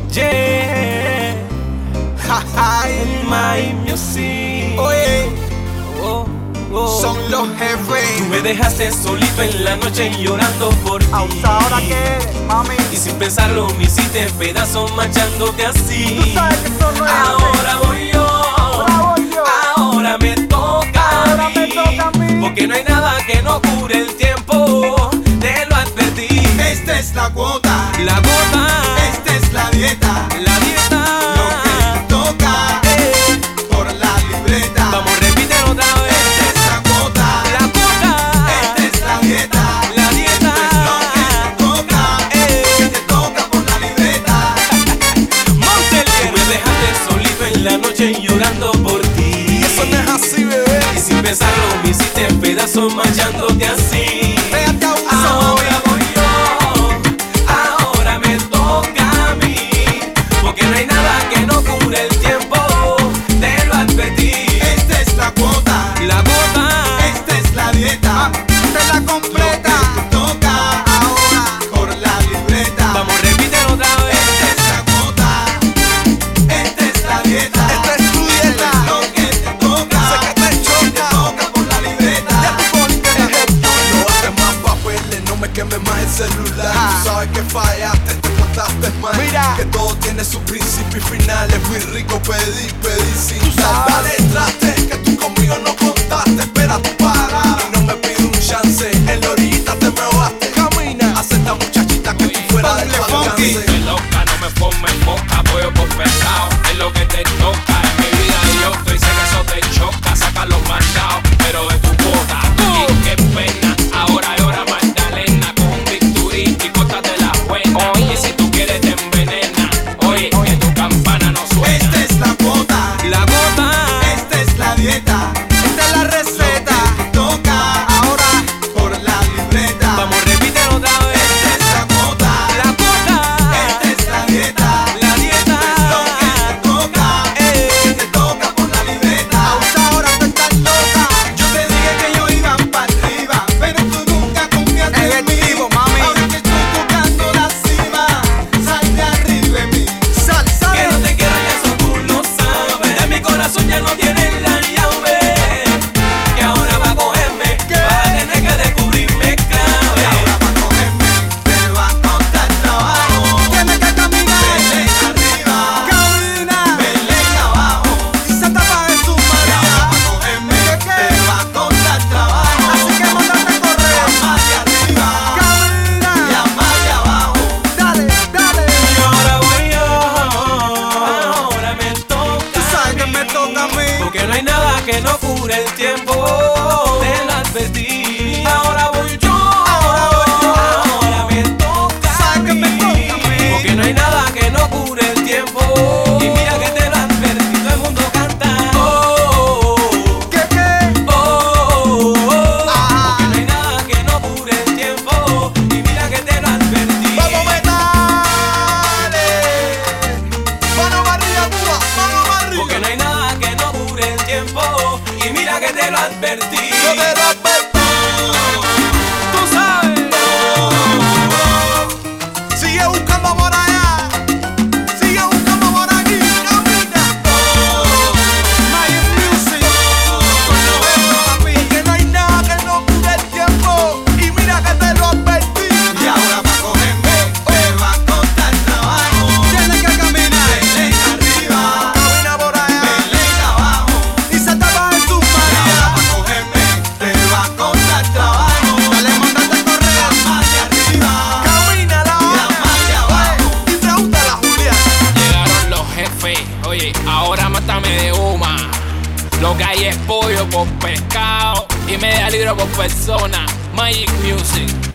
Yeah, My Music. Oye, Son los jefes. Tú me dejaste solito en la noche llorando por ti. ¿Ahora qué, mami? Y sin pensarlo me hiciste pedazos manchándote así. Tú sabes que eso no es Ahora voy yo. Ahora me toca a mí. Porque no hay nada que no cure el tiempo. Te lo advertí. Esta es la cuota. La gota. Esta es la dieta. La dieta. Lo que te toca por la libreta. Vamos, repítelo otra vez. Esta es la cuota. La gota. Esta es la dieta. La dieta. Esto es lo que te toca por la libreta. Montelier. Tú me dejaste solito en la noche llorando por ti. Eso no es así, bebé. Y sin pensarlo me hiciste pedazos manchándote así. Véate a un Ahora voy yo, ahora me toca a mí. Porque no hay nada que no cure el tiempo. Te lo advertí. Esta es la cuota. La gota. Esta es la dieta. Esta es la completa. Lo que te toca ahora por la libreta. Vamos, repítelo otra vez. Esta es la cuota. Esta es la dieta. Esta es tu dieta. Lo que te toca. Sé que te toca por la libreta. Ya tu pólica es el tuyo. No haces más papeles, no me quemes más el celular. Tú sabes que fallaste, te portaste mal. Mira. Que todo tiene su principio y final. Es muy rico pedir sin Tú dar. sabes. Dale, trate, que tú conmigo no contaste. Espera tu parada y no me pides un chance. En la orillita te me baste. Camina. Hace esta muchachita que tú fuera de Ponle tu funky. alcance. Me loca, no me ponme boca, pollo por pescado. Es lo que te toca, en mi vida y yo estoy sé que eso te choca. Saca los mandados, pero de tu bota. Y qué pena, ahora llora Magdalena con un bisturí y córtate la buena. Y si tú quieres te envenena, oye, que tu campana no suena. Esta es la cuota. La gota. Esta es la dieta. Esta es la receta. Lo que te toca ahora por la libreta. Vamos, repítelo otra vez. Esta es la cuota. La gota. Esta es la dieta. La dieta. Lo que te toca por la libreta. Ahora tú estás loca. Yo te dije que yo iba para arriba, pero tú nunca confiaste en mí. Ahora que estoy tocando la cima, sal de arriba de mí. Sal, Que no te quiero y eso tú lo sabes. En mi corazón ya no tienes la llave. Que ahora va a cogerme. Va a tener que descubrirme clave. Y ahora para cogerme te va a costar trabajo. Tienes que caminar. Belén arriba. Camina. Belén abajo. Y se tapa de su María. Y ahora para cogerme te va a costar trabajo. Así que mándate a correr. Más de arriba. Camina. Y a más de abajo. Dale, dale. Y ahora voy yo. Ahora me toca. Tú sabes que me toca a mí. Porque no hay nada que no cure el tiempo. Te lo advertí. Ahora voy yo. Ahora me toca. Sabes que me toca a mí. Porque no hay nada que no cure el tiempo. Y mira que te lo advertí. Todo el mundo canta. Oh, ¿Qué? oh, oh. Ajá. Porque no hay nada que no cure el tiempo. Y mira que te lo advertí. Vamos metale. Mano arriba, Cuba. Mano arriba. Porque no hay nada que no cure el tiempo. Y mira que te lo advertí. Yo te lo advertí. Tú sabes. Sigue buscando por allá. Sigue buscando por aquí. Camina. My Music. Con los jefes, papi. Que no hay nada que no cure el tiempo. Y mira que te lo advertí. Y ahora para cogerme te va a costar trabajo. Tienes que caminar. Belén arriba. Camina por allá. Belén abajo. Y se tapa en sus manos. Y ahora para cogerme te va a costar trabajo. Dale, mándate a correr. A más de arriba. Camina la hora. Y a más de abajo. Y pregúntale a Julia. Llegaron los jefes, oye, ahora mátame de uma. Lo que hay es pollo por pescado y media libra por persona. Magic Music.